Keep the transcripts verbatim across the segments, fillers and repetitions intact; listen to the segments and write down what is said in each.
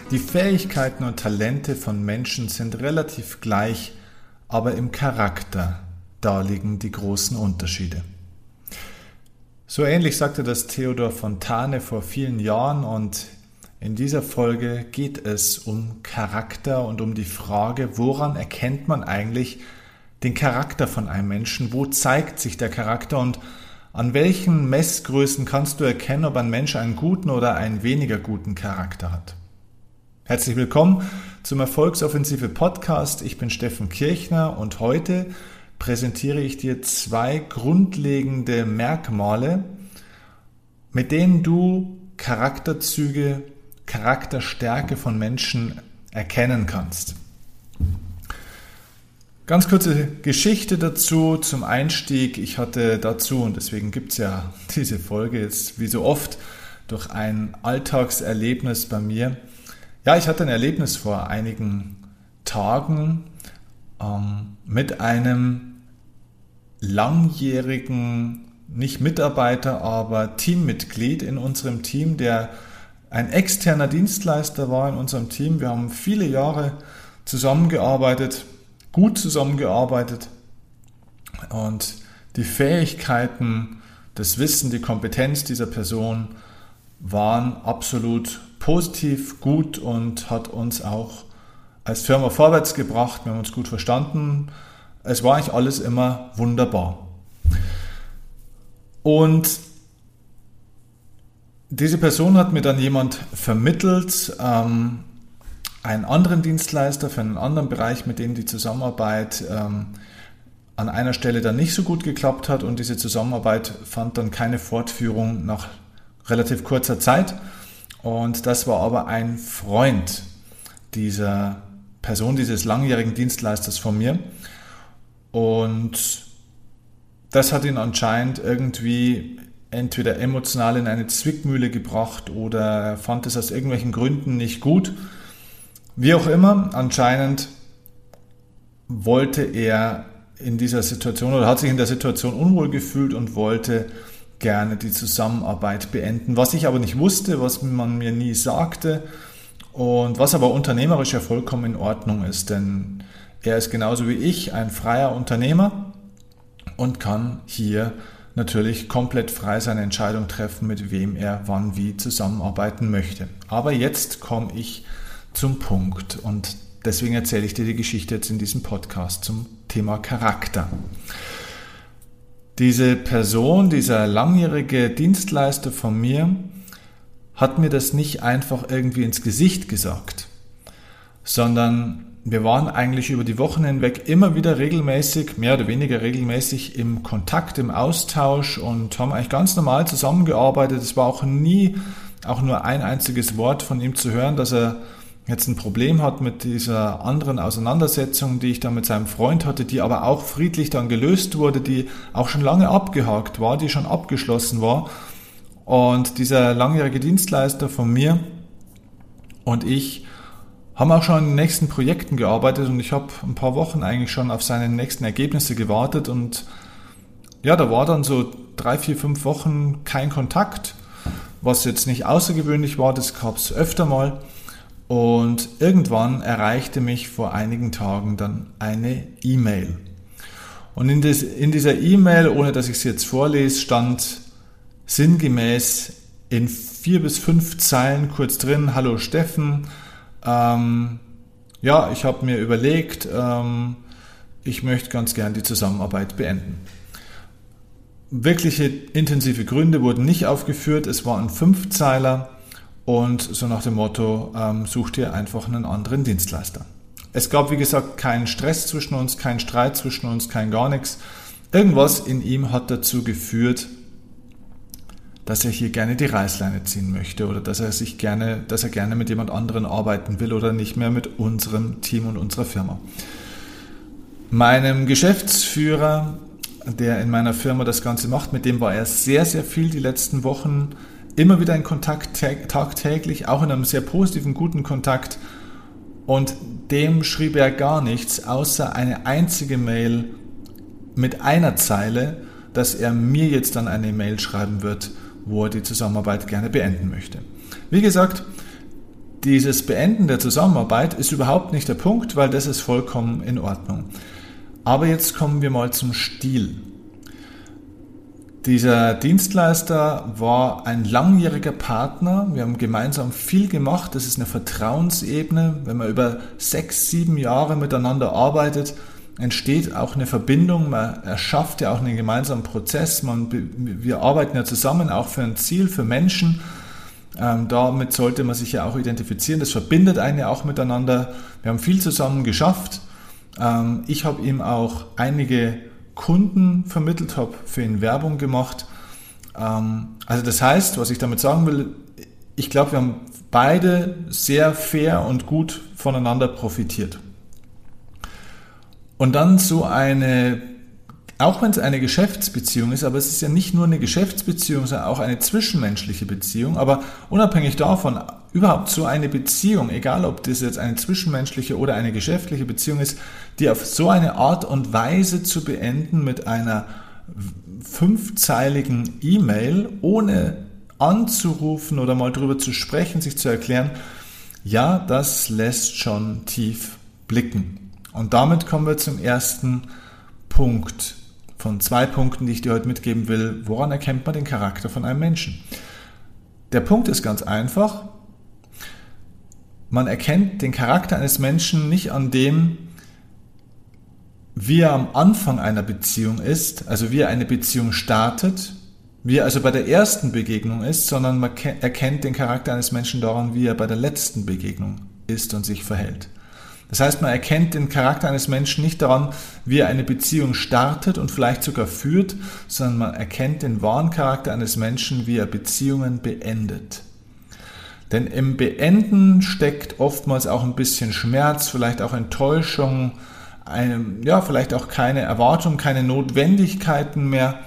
Die Fähigkeiten und Talente von Menschen sind relativ gleich, aber im Charakter, da liegen die großen Unterschiede. So ähnlich sagte das Theodor Fontane vor vielen Jahren, und in dieser Folge geht es um Charakter und um die Frage, woran erkennt man eigentlich den Charakter von einem Menschen? Wo zeigt sich der Charakter und an welchen Messgrößen kannst du erkennen, ob ein Mensch einen guten oder einen weniger guten Charakter hat? Herzlich willkommen zum Erfolgsoffensive Podcast. Ich bin Steffen Kirchner und heute präsentiere ich dir zwei grundlegende Merkmale, mit denen du Charakterzüge, Charakterstärke von Menschen erkennen kannst. Ganz kurze Geschichte dazu zum Einstieg. Ich hatte dazu, und deswegen gibt es ja diese Folge jetzt wie so oft, durch ein Alltagserlebnis bei mir. Ja, ich hatte ein Erlebnis vor einigen Tagen ähm, mit einem langjährigen, nicht Mitarbeiter, aber Teammitglied in unserem Team, der ein externer Dienstleister war in unserem Team. Wir haben viele Jahre zusammengearbeitet, gut zusammengearbeitet, und die Fähigkeiten, das Wissen, die Kompetenz dieser Person waren absolut positiv, gut und hat uns auch als Firma vorwärts gebracht. Wir haben uns gut verstanden. Es war eigentlich alles immer wunderbar. Und diese Person hat mir dann jemand vermittelt, ähm, einen anderen Dienstleister für einen anderen Bereich, mit dem die Zusammenarbeit ähm, an einer Stelle dann nicht so gut geklappt hat, und diese Zusammenarbeit fand dann keine Fortführung nach relativ kurzer Zeit. Und das war aber ein Freund dieser Person, dieses langjährigen Dienstleisters von mir. Und das hat ihn anscheinend irgendwie entweder emotional in eine Zwickmühle gebracht oder er fand es aus irgendwelchen Gründen nicht gut. Wie auch immer, anscheinend wollte er in dieser Situation oder hat sich in der Situation unwohl gefühlt und wollte gerne die Zusammenarbeit beenden. Was ich aber nicht wusste, was man mir nie sagte und was aber unternehmerisch ja vollkommen in Ordnung ist, denn er ist genauso wie ich ein freier Unternehmer und kann hier natürlich komplett frei seine Entscheidung treffen, mit wem er wann wie zusammenarbeiten möchte. Aber jetzt komme ich zum Punkt, und deswegen erzähle ich dir die Geschichte jetzt in diesem Podcast zum Thema Charakter. Diese Person, dieser langjährige Dienstleister von mir, hat mir das nicht einfach irgendwie ins Gesicht gesagt, sondern wir waren eigentlich über die Wochen hinweg immer wieder regelmäßig, mehr oder weniger regelmäßig im Kontakt, im Austausch und haben eigentlich ganz normal zusammengearbeitet. Es war auch nie, auch nur ein einziges Wort von ihm zu hören, dass er jetzt ein Problem hat mit dieser anderen Auseinandersetzung, die ich da mit seinem Freund hatte, die aber auch friedlich dann gelöst wurde, die auch schon lange abgehakt war, die schon abgeschlossen war. Und dieser langjährige Dienstleister von mir und ich haben auch schon an den nächsten Projekten gearbeitet, und ich habe ein paar Wochen eigentlich schon auf seine nächsten Ergebnisse gewartet, und ja, da war dann so drei, vier, fünf Wochen kein Kontakt, was jetzt nicht außergewöhnlich war, das gab es öfter mal. Und irgendwann erreichte mich vor einigen Tagen dann eine E-Mail. Und in, des, in dieser E-Mail, ohne dass ich sie jetzt vorlese, stand sinngemäß in vier bis fünf Zeilen kurz drin: Hallo Steffen, ähm, ja, ich habe mir überlegt, ähm, ich möchte ganz gern die Zusammenarbeit beenden. Wirkliche intensive Gründe wurden nicht aufgeführt, es war ein Fünfzeiler. Und so nach dem Motto, ähm, such dir einfach einen anderen Dienstleister. Es gab, wie gesagt, keinen Stress zwischen uns, keinen Streit zwischen uns, kein gar nichts. Irgendwas in ihm hat dazu geführt, dass er hier gerne die Reißleine ziehen möchte oder dass er sich gerne, dass er gerne mit jemand anderem arbeiten will oder nicht mehr mit unserem Team und unserer Firma. Meinem Geschäftsführer, der in meiner Firma das Ganze macht, mit dem war er sehr, sehr viel die letzten Wochen, immer wieder in Kontakt tagtäglich, auch in einem sehr positiven, guten Kontakt, und dem schrieb er gar nichts, außer eine einzige Mail mit einer Zeile, dass er mir jetzt dann eine Mail schreiben wird, wo er die Zusammenarbeit gerne beenden möchte. Wie gesagt, dieses Beenden der Zusammenarbeit ist überhaupt nicht der Punkt, weil das ist vollkommen in Ordnung. Aber jetzt kommen wir mal zum Stil. Dieser Dienstleister war ein langjähriger Partner. Wir haben gemeinsam viel gemacht. Das ist eine Vertrauensebene. Wenn man über sechs, sieben Jahre miteinander arbeitet, entsteht auch eine Verbindung. Man erschafft ja auch einen gemeinsamen Prozess. Man, wir arbeiten ja zusammen auch für ein Ziel, für Menschen. Ähm, damit sollte man sich ja auch identifizieren. Das verbindet einen ja auch miteinander. Wir haben viel zusammen geschafft. Ähm, ich habe ihm auch einige Kunden vermittelt, habe für ihn Werbung gemacht. Ähm, also das heißt, was ich damit sagen will, ich glaube, wir haben beide sehr fair und gut voneinander profitiert. Und dann so eine, auch wenn es eine Geschäftsbeziehung ist, aber es ist ja nicht nur eine Geschäftsbeziehung, sondern auch eine zwischenmenschliche Beziehung, aber unabhängig davon, überhaupt so eine Beziehung, egal ob das jetzt eine zwischenmenschliche oder eine geschäftliche Beziehung ist, die auf so eine Art und Weise zu beenden mit einer fünfzeiligen E-Mail, ohne anzurufen oder mal drüber zu sprechen, sich zu erklären, ja, das lässt schon tief blicken. Und damit kommen wir zum ersten Punkt von zwei Punkten, die ich dir heute mitgeben will. Woran erkennt man den Charakter von einem Menschen? Der Punkt ist ganz einfach. Man erkennt den Charakter eines Menschen nicht an dem, wie er am Anfang einer Beziehung ist, also wie er eine Beziehung startet, wie er also bei der ersten Begegnung ist, sondern man erkennt den Charakter eines Menschen daran, wie er bei der letzten Begegnung ist und sich verhält. Das heißt, man erkennt den Charakter eines Menschen nicht daran, wie er eine Beziehung startet und vielleicht sogar führt, sondern man erkennt den wahren Charakter eines Menschen, wie er Beziehungen beendet. Denn im Beenden steckt oftmals auch ein bisschen Schmerz, vielleicht auch Enttäuschung, eine, ja, vielleicht auch keine Erwartung, keine Notwendigkeiten mehr,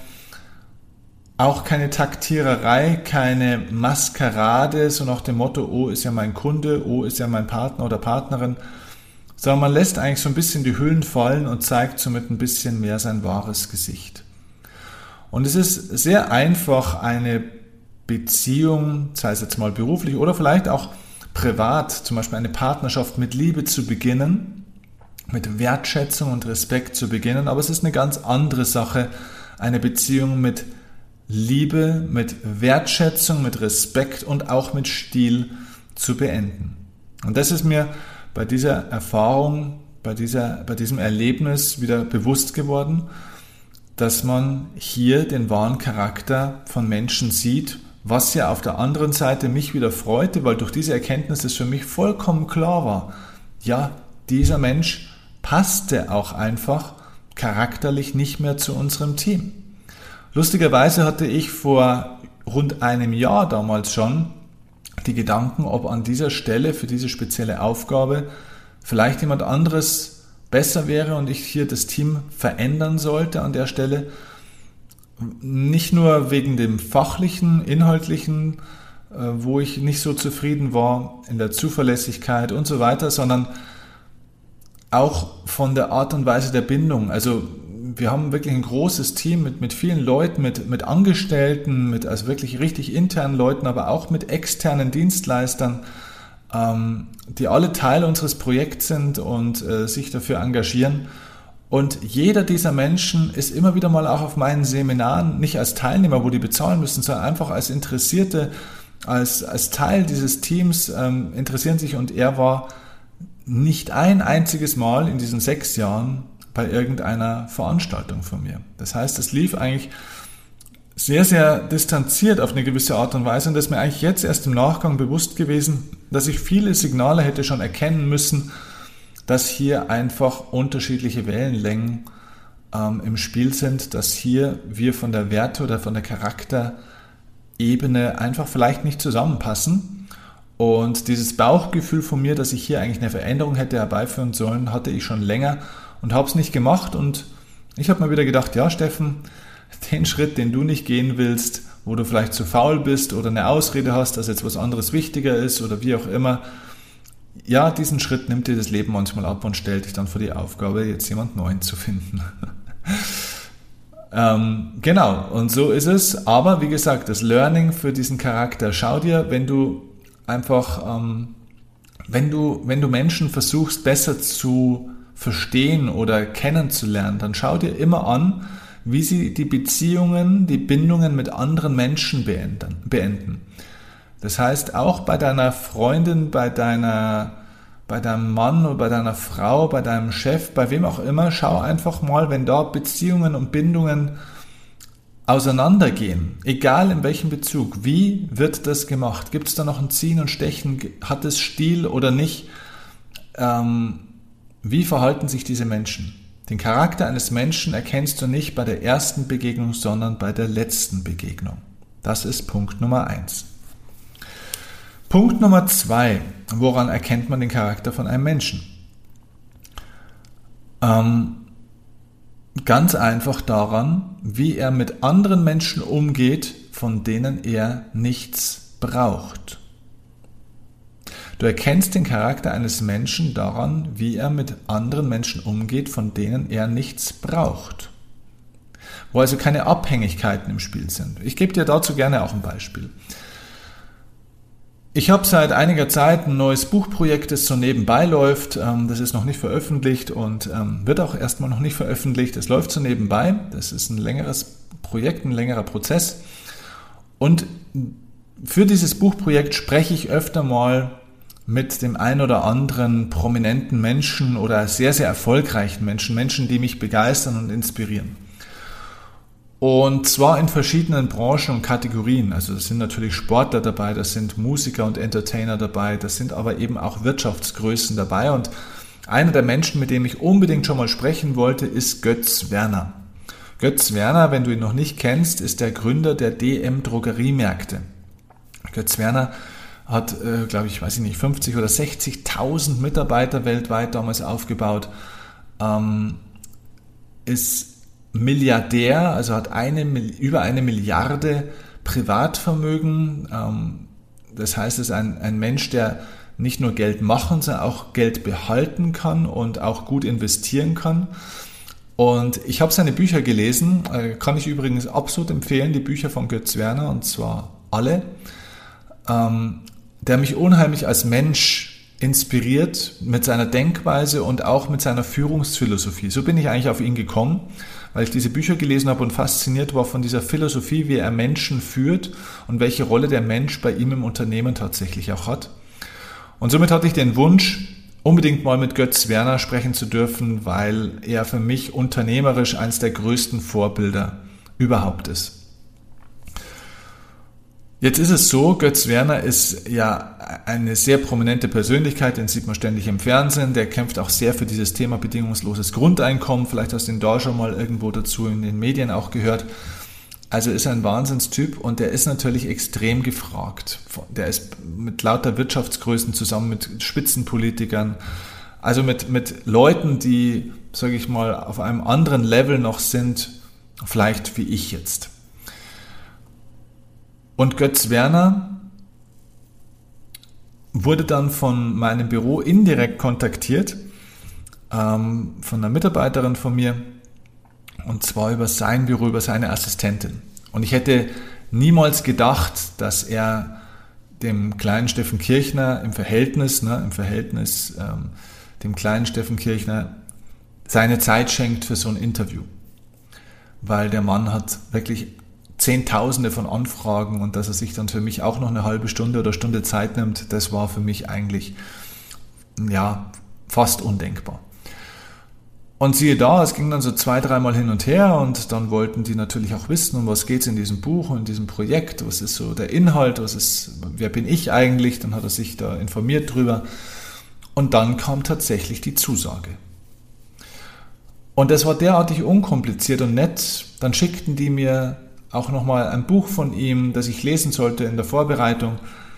auch keine Taktiererei, keine Maskerade, so nach dem Motto, oh, ist ja mein Kunde, oh, ist ja mein Partner oder Partnerin, sondern man lässt eigentlich so ein bisschen die Hüllen fallen und zeigt somit ein bisschen mehr sein wahres Gesicht. Und es ist sehr einfach, eine Beziehung, sei es jetzt mal beruflich oder vielleicht auch privat, zum Beispiel eine Partnerschaft mit Liebe zu beginnen, mit Wertschätzung und Respekt zu beginnen, aber es ist eine ganz andere Sache, eine Beziehung mit Liebe, mit Wertschätzung, mit Respekt und auch mit Stil zu beenden. Und das ist mir bei dieser Erfahrung, bei dieser, bei diesem Erlebnis wieder bewusst geworden, dass man hier den wahren Charakter von Menschen sieht, was ja auf der anderen Seite mich wieder freute, weil durch diese Erkenntnis es für mich vollkommen klar war, ja, dieser Mensch passte auch einfach charakterlich nicht mehr zu unserem Team. Lustigerweise hatte ich vor rund einem Jahr damals schon die Gedanken, ob an dieser Stelle für diese spezielle Aufgabe vielleicht jemand anderes besser wäre und ich hier das Team verändern sollte an der Stelle. Nicht nur wegen dem fachlichen, inhaltlichen, wo ich nicht so zufrieden war, in der Zuverlässigkeit und so weiter, sondern auch von der Art und Weise der Bindung. Also wir haben wirklich ein großes Team mit, mit vielen Leuten, mit, mit Angestellten, mit also wirklich richtig internen Leuten, aber auch mit externen Dienstleistern, ähm, die alle Teil unseres Projekts sind und äh, sich dafür engagieren. Und jeder dieser Menschen ist immer wieder mal auch auf meinen Seminaren, nicht als Teilnehmer, wo die bezahlen müssen, sondern einfach als Interessierte, als, als Teil dieses Teams ähm, interessieren sich. Und er war nicht ein einziges Mal in diesen sechs Jahren bei irgendeiner Veranstaltung von mir. Das heißt, es lief eigentlich sehr, sehr distanziert auf eine gewisse Art und Weise und das ist mir eigentlich jetzt erst im Nachgang bewusst gewesen, dass ich viele Signale hätte schon erkennen müssen, dass hier einfach unterschiedliche Wellenlängen ähm, im Spiel sind, dass hier wir von der Werte- oder von der Charakterebene einfach vielleicht nicht zusammenpassen. Und dieses Bauchgefühl von mir, dass ich hier eigentlich eine Veränderung hätte herbeiführen sollen, hatte ich schon länger und habe es nicht gemacht. Und ich habe mir wieder gedacht, ja Steffen, den Schritt, den du nicht gehen willst, wo du vielleicht zu faul bist oder eine Ausrede hast, dass jetzt was anderes wichtiger ist oder wie auch immer, ja, diesen Schritt nimmt dir das Leben manchmal ab und stellt dich dann vor die Aufgabe, jetzt jemand Neuen zu finden. ähm, genau, und so ist es. Aber wie gesagt, das Learning für diesen Charakter, schau dir, wenn du einfach ähm, wenn du, wenn du Menschen versuchst besser zu verstehen oder kennenzulernen, dann schau dir immer an, wie sie die Beziehungen, die Bindungen mit anderen Menschen beenden. beenden. Das heißt, auch bei deiner Freundin, bei deiner, bei deinem Mann oder bei deiner Frau, bei deinem Chef, bei wem auch immer, schau einfach mal, wenn da Beziehungen und Bindungen auseinandergehen, egal in welchem Bezug, wie wird das gemacht? Gibt es da noch ein Ziehen und Stechen? Hat es Stil oder nicht? Ähm, wie verhalten sich diese Menschen? Den Charakter eines Menschen erkennst du nicht bei der ersten Begegnung, sondern bei der letzten Begegnung. Das ist Punkt Nummer eins. Punkt Nummer zwei. Woran erkennt man den Charakter von einem Menschen? Ähm, ganz einfach daran, wie er mit anderen Menschen umgeht, von denen er nichts braucht. Du erkennst den Charakter eines Menschen daran, wie er mit anderen Menschen umgeht, von denen er nichts braucht. Wo also keine Abhängigkeiten im Spiel sind. Ich gebe dir dazu gerne auch ein Beispiel. Ich habe seit einiger Zeit ein neues Buchprojekt, das so nebenbei läuft. Das ist noch nicht veröffentlicht und wird auch erstmal noch nicht veröffentlicht. Es läuft so nebenbei. Das ist ein längeres Projekt, ein längerer Prozess. Und für dieses Buchprojekt spreche ich öfter mal mit dem ein oder anderen prominenten Menschen oder sehr, sehr erfolgreichen Menschen, Menschen, die mich begeistern und inspirieren. Und zwar in verschiedenen Branchen und Kategorien. Also das sind natürlich Sportler dabei, das sind Musiker und Entertainer dabei, das sind aber eben auch Wirtschaftsgrößen dabei. Und einer der Menschen, mit dem ich unbedingt schon mal sprechen wollte, ist Götz Werner. Götz Werner, wenn du ihn noch nicht kennst, ist der Gründer der D M Drogeriemärkte. Götz Werner hat, äh, glaube ich, weiß ich nicht, fünfzig oder sechzigtausend Mitarbeiter weltweit damals aufgebaut, ähm, ist Milliardär, also hat eine, über eine Milliarde Privatvermögen. Ähm, das heißt, es ist ein, ein Mensch, der nicht nur Geld machen, sondern auch Geld behalten kann und auch gut investieren kann. Und ich habe seine Bücher gelesen, äh, kann ich übrigens absolut empfehlen, die Bücher von Götz Werner, und zwar alle. Ähm, der mich unheimlich als Mensch inspiriert mit seiner Denkweise und auch mit seiner Führungsphilosophie. So bin ich eigentlich auf ihn gekommen, weil ich diese Bücher gelesen habe und fasziniert war von dieser Philosophie, wie er Menschen führt und welche Rolle der Mensch bei ihm im Unternehmen tatsächlich auch hat. Und somit hatte ich den Wunsch, unbedingt mal mit Götz Werner sprechen zu dürfen, weil er für mich unternehmerisch eines der größten Vorbilder überhaupt ist. Jetzt ist es so, Götz Werner ist ja eine sehr prominente Persönlichkeit, den sieht man ständig im Fernsehen, der kämpft auch sehr für dieses Thema bedingungsloses Grundeinkommen, vielleicht hast du ihn da schon mal irgendwo dazu in den Medien auch gehört. Also ist ein Wahnsinnstyp und der ist natürlich extrem gefragt. Der ist mit lauter Wirtschaftsgrößen zusammen mit Spitzenpolitikern, also mit, mit Leuten, die, sage ich mal, auf einem anderen Level noch sind, vielleicht wie ich jetzt. Und Götz Werner wurde dann von meinem Büro indirekt kontaktiert, ähm, von einer Mitarbeiterin von mir, und zwar über sein Büro, über seine Assistentin. Und ich hätte niemals gedacht, dass er dem kleinen Steffen Kirchner im Verhältnis, ne, im Verhältnis ähm, dem kleinen Steffen Kirchner seine Zeit schenkt für so ein Interview. Weil der Mann hat wirklich Zehntausende von Anfragen und dass er sich dann für mich auch noch eine halbe Stunde oder Stunde Zeit nimmt, das war für mich eigentlich ja fast undenkbar. Und siehe da, es ging dann so zwei, dreimal hin und her und dann wollten die natürlich auch wissen, um was geht es in diesem Buch und in diesem Projekt, was ist so der Inhalt, was ist, wer bin ich eigentlich, dann hat er sich da informiert drüber und dann kam tatsächlich die Zusage. Und das war derartig unkompliziert und nett, dann schickten die mir auch nochmal ein Buch von ihm, das ich lesen sollte in der Vorbereitung.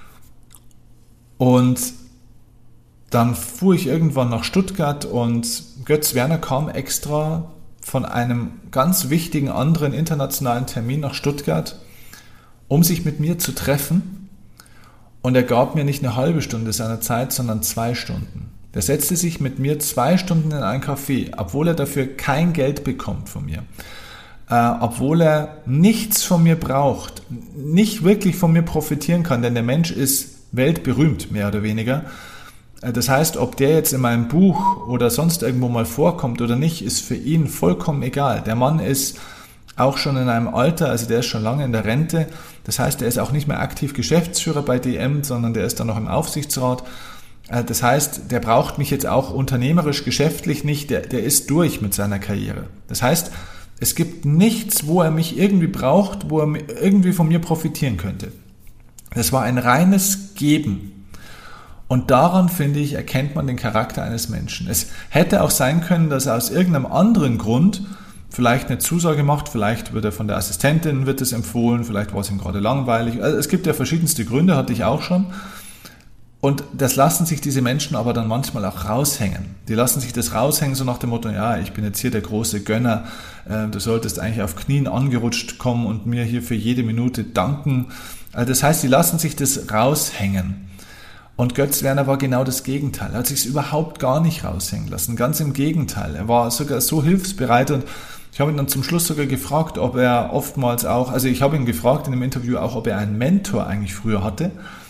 Und dann fuhr ich irgendwann nach Stuttgart und Götz Werner kam extra von einem ganz wichtigen anderen internationalen Termin nach Stuttgart, um sich mit mir zu treffen. Und er gab mir nicht eine halbe Stunde seiner Zeit, sondern zwei Stunden. Der setzte sich mit mir zwei Stunden in ein Café, obwohl er dafür kein Geld bekommt von mir. Äh, obwohl er nichts von mir braucht, nicht wirklich von mir profitieren kann, denn der Mensch ist weltberühmt, mehr oder weniger. Das heißt, ob der jetzt in meinem Buch oder sonst irgendwo mal vorkommt oder nicht, ist für ihn vollkommen egal. Der Mann ist auch schon in einem Alter, also der ist schon lange in der Rente. Das heißt, der ist auch nicht mehr aktiv Geschäftsführer bei D M, sondern der ist dann noch im Aufsichtsrat. Das heißt, der braucht mich jetzt auch unternehmerisch, geschäftlich nicht, der, der ist durch mit seiner Karriere. Das heißt, es gibt nichts, wo er mich irgendwie braucht, wo er irgendwie von mir profitieren könnte. Das war ein reines Geben. Und daran, finde ich, erkennt man den Charakter eines Menschen. Es hätte auch sein können, dass er aus irgendeinem anderen Grund vielleicht eine Zusage macht, vielleicht wird er von der Assistentin, wird es empfohlen, vielleicht war es ihm gerade langweilig. Also es gibt ja verschiedenste Gründe, hatte ich auch schon. Und das lassen sich diese Menschen aber dann manchmal auch raushängen. Die lassen sich das raushängen, so nach dem Motto, ja, ich bin jetzt hier der große Gönner, äh, du solltest eigentlich auf Knien angerutscht kommen und mir hier für jede Minute danken. Also das heißt, die lassen sich das raushängen. Und Götz Werner war genau das Gegenteil. Er hat sich es überhaupt gar nicht raushängen lassen. Ganz im Gegenteil. Er war sogar so hilfsbereit und ich habe ihn dann zum Schluss sogar gefragt, ob er oftmals auch, also ich habe ihn gefragt in dem Interview auch, ob er einen Mentor eigentlich früher hatte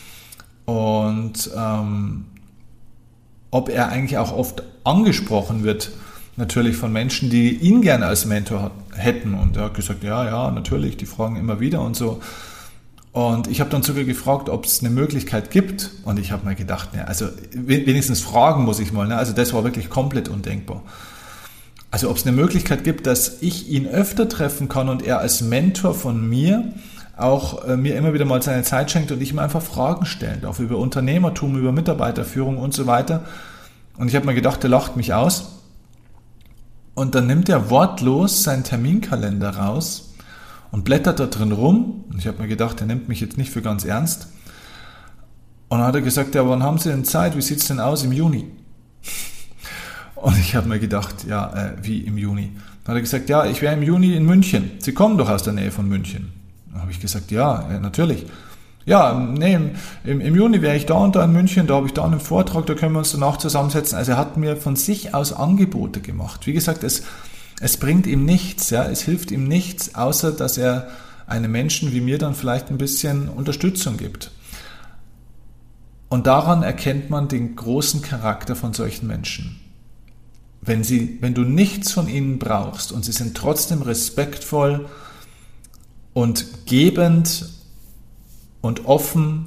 und ähm, ob er eigentlich auch oft angesprochen wird, natürlich von Menschen, die ihn gerne als Mentor hat, hätten. Und er hat gesagt, ja, ja, natürlich, die fragen immer wieder und so. Und ich habe dann sogar gefragt, ob es eine Möglichkeit gibt. Und ich habe mir gedacht, ne, also wenigstens fragen muss ich mal. Ne? Also das war wirklich komplett undenkbar. Also ob es eine Möglichkeit gibt, dass ich ihn öfter treffen kann und er als Mentor von mir auch äh, mir immer wieder mal seine Zeit schenkt und ich ihm einfach Fragen stellen darf über Unternehmertum, über Mitarbeiterführung und so weiter. Und ich habe mir gedacht, der lacht mich aus. Und dann nimmt er wortlos seinen Terminkalender raus und blättert da drin rum. Und ich habe mir gedacht, er nimmt mich jetzt nicht für ganz ernst. Und dann hat er gesagt, ja, wann haben Sie denn Zeit? Wie sieht es denn aus im Juni? Und ich habe mir gedacht, ja, äh, wie im Juni? Dann hat er gesagt, ja, ich wäre im Juni in München. Sie kommen doch aus der Nähe von München. Dann habe ich gesagt, ja, äh, natürlich. Ja, nee, im, im Juni wäre ich da und da in München, da habe ich da einen Vortrag, da können wir uns danach zusammensetzen. Also er hat mir von sich aus Angebote gemacht. Wie gesagt, es Es bringt ihm nichts, ja, es hilft ihm nichts, außer dass er einem Menschen wie mir dann vielleicht ein bisschen Unterstützung gibt. Und daran erkennt man den großen Charakter von solchen Menschen. Wenn sie, wenn du nichts von ihnen brauchst und sie sind trotzdem respektvoll und gebend und offen,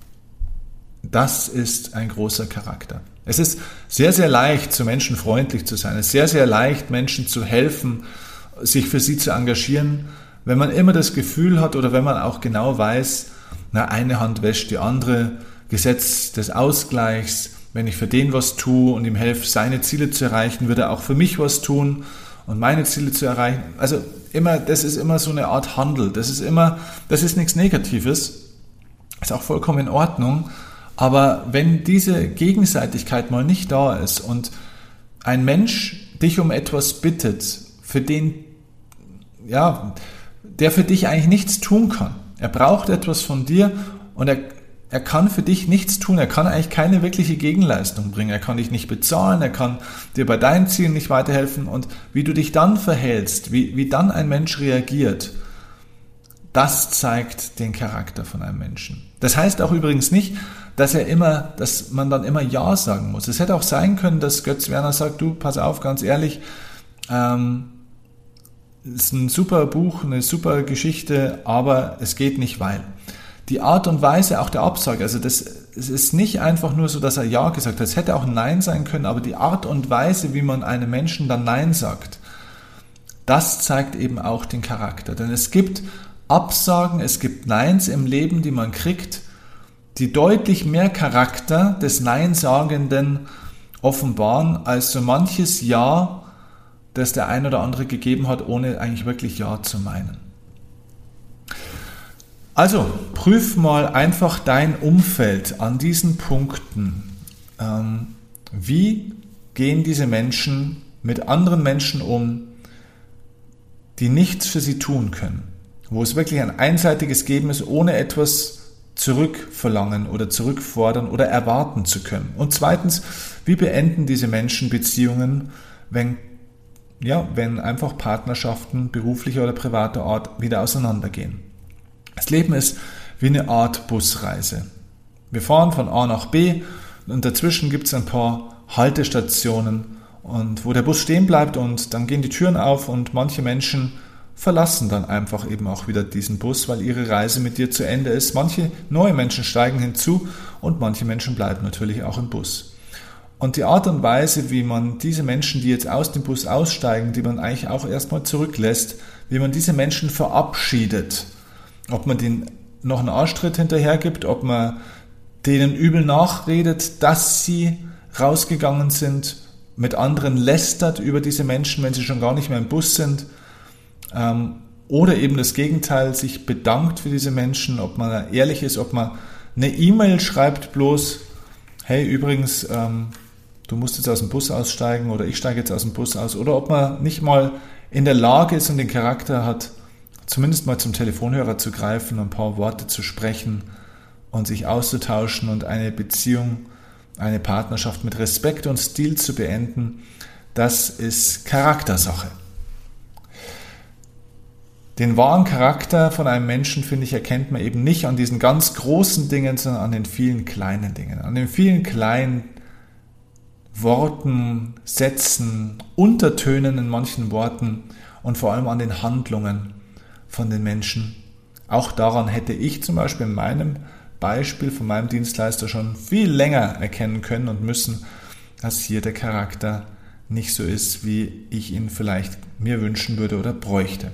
das ist ein großer Charakter. Es ist sehr, sehr leicht, zu Menschen freundlich zu sein. Es ist sehr, sehr leicht, Menschen zu helfen, sich für sie zu engagieren, wenn man immer das Gefühl hat oder wenn man auch genau weiß, na, eine Hand wäscht die andere, Gesetz des Ausgleichs, wenn ich für den was tue und ihm helfe, seine Ziele zu erreichen, wird er auch für mich was tun und meine Ziele zu erreichen. Also immer, das ist immer so eine Art Handel. Das ist immer, das ist nichts Negatives. Ist auch vollkommen in Ordnung. Aber wenn diese Gegenseitigkeit mal nicht da ist und ein Mensch dich um etwas bittet, für den, ja, der für dich eigentlich nichts tun kann. Er braucht etwas von dir und er, er kann für dich nichts tun. Er kann eigentlich keine wirkliche Gegenleistung bringen. Er kann dich nicht bezahlen, er kann dir bei deinen Zielen nicht weiterhelfen. Und wie du dich dann verhältst, wie, wie dann ein Mensch reagiert, das zeigt den Charakter von einem Menschen. Das heißt auch übrigens nicht, dass er immer, dass man dann immer Ja sagen muss. Es hätte auch sein können, dass Götz Werner sagt, du, pass auf, ganz ehrlich, ähm, ist ein super Buch, eine super Geschichte, aber es geht nicht, weil. Die Art und Weise auch der Absage, also das, es ist nicht einfach nur so, dass er Ja gesagt hat, es hätte auch Nein sein können, aber die Art und Weise, wie man einem Menschen dann Nein sagt, das zeigt eben auch den Charakter. Denn es gibt Absagen, es gibt Neins im Leben, die man kriegt, die deutlich mehr Charakter des Neinsagenden offenbaren, als so manches Ja, das der ein oder andere gegeben hat, ohne eigentlich wirklich Ja zu meinen. Also, prüf mal einfach dein Umfeld an diesen Punkten. Ähm, wie gehen diese Menschen mit anderen Menschen um, die nichts für sie tun können? Wo es wirklich ein einseitiges Geben ist, ohne etwas zurückverlangen oder zurückfordern oder erwarten zu können. Und zweitens, wie beenden diese Menschen Beziehungen, wenn, ja, wenn einfach Partnerschaften beruflicher oder privater Art wieder auseinandergehen? Das Leben ist wie eine Art Busreise. Wir fahren von A nach B, und dazwischen gibt es ein paar Haltestationen, und wo der Bus stehen bleibt und dann gehen die Türen auf und manche Menschen verlassen dann einfach eben auch wieder diesen Bus, weil ihre Reise mit dir zu Ende ist. Manche neue Menschen steigen hinzu und manche Menschen bleiben natürlich auch im Bus. Und die Art und Weise, wie man diese Menschen, die jetzt aus dem Bus aussteigen, die man eigentlich auch erstmal zurücklässt, wie man diese Menschen verabschiedet, ob man denen noch einen Arschtritt hinterher gibt, ob man denen übel nachredet, dass sie rausgegangen sind, mit anderen lästert über diese Menschen, wenn sie schon gar nicht mehr im Bus sind, ähm, oder eben das Gegenteil, sich bedankt für diese Menschen, ob man ehrlich ist, ob man eine E-Mail schreibt bloß, hey, übrigens, ähm, du musst jetzt aus dem Bus aussteigen oder ich steige jetzt aus dem Bus aus, oder ob man nicht mal in der Lage ist und den Charakter hat, zumindest mal zum Telefonhörer zu greifen, ein paar Worte zu sprechen und sich auszutauschen und eine Beziehung, eine Partnerschaft mit Respekt und Stil zu beenden, das ist Charaktersache. Den wahren Charakter von einem Menschen, finde ich, erkennt man eben nicht an diesen ganz großen Dingen, sondern an den vielen kleinen Dingen, an den vielen kleinen Worten, Sätzen, Untertönen in manchen Worten und vor allem an den Handlungen von den Menschen. Auch daran hätte ich zum Beispiel in meinem Beispiel von meinem Dienstleister schon viel länger erkennen können und müssen, dass hier der Charakter nicht so ist, wie ich ihn vielleicht mir wünschen würde oder bräuchte.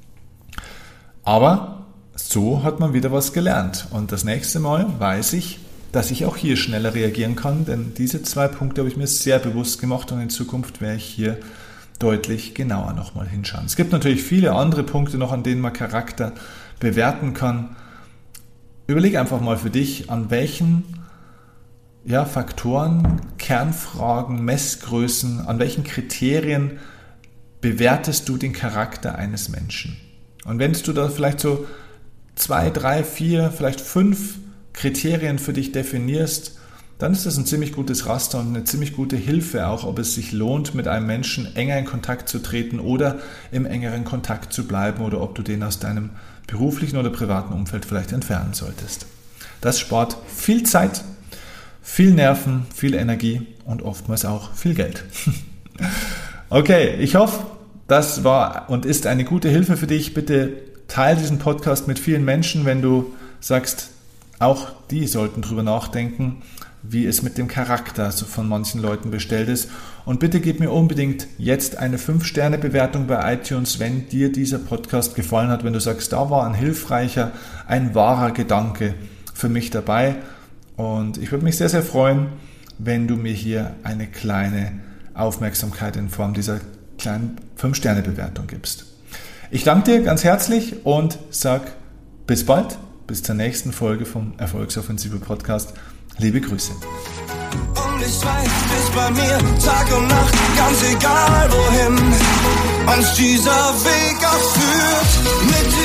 Aber so hat man wieder was gelernt. Und das nächste Mal weiß ich, dass ich auch hier schneller reagieren kann, denn diese zwei Punkte habe ich mir sehr bewusst gemacht und in Zukunft werde ich hier deutlich genauer nochmal hinschauen. Es gibt natürlich viele andere Punkte noch, an denen man Charakter bewerten kann. Überleg einfach mal für dich, an welchen ja, Faktoren, Kernfragen, Messgrößen, an welchen Kriterien bewertest du den Charakter eines Menschen. Und wenn du da vielleicht so zwei, drei, vier, vielleicht fünf Kriterien für dich definierst, dann ist das ein ziemlich gutes Raster und eine ziemlich gute Hilfe auch, ob es sich lohnt, mit einem Menschen enger in Kontakt zu treten oder im engeren Kontakt zu bleiben oder ob du den aus deinem beruflichen oder privaten Umfeld vielleicht entfernen solltest. Das spart viel Zeit, viel Nerven, viel Energie und oftmals auch viel Geld. Okay, ich hoffe, das war und ist eine gute Hilfe für dich. Bitte teile diesen Podcast mit vielen Menschen, wenn du sagst, auch die sollten drüber nachdenken, wie es mit dem Charakter von manchen Leuten bestellt ist. Und bitte gib mir unbedingt jetzt eine fünf Sterne Bewertung bei iTunes, wenn dir dieser Podcast gefallen hat, wenn du sagst, da war ein hilfreicher, ein wahrer Gedanke für mich dabei. Und ich würde mich sehr, sehr freuen, wenn du mir hier eine kleine Aufmerksamkeit in Form dieser kleinen fünf Sterne Bewertung gibst. Ich danke dir ganz herzlich und sag bis bald, bis zur nächsten Folge vom Erfolgsoffensive Podcast. Liebe Grüße. Und ich weiß, du bist bei mir Tag und Nacht, ganz egal wohin uns dieser Weg auch führt. Mit